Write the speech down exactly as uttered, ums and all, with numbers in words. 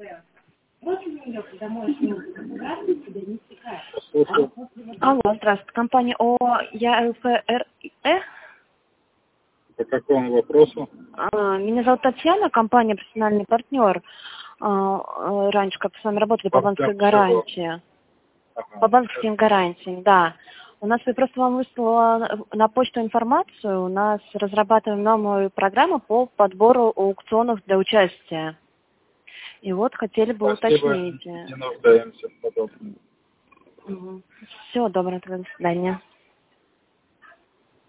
Слушаю. Алло, здравствуйте. Компания ООО ЯЛПРЭ. По какому вопросу? А, Меня зовут Татьяна, компания «Профессиональный партнер». А, а, Раньше как с вами работали по Партнер банковской чего? гарантии. Ага. По банковским гарантиям, да. У нас, я просто вам выслала на почту информацию. У нас разрабатываем новую программу по подбору аукционов для участия. И вот хотели бы Спасибо, уточнить. не нуждаемся в подобном. Всего доброго, до свидания.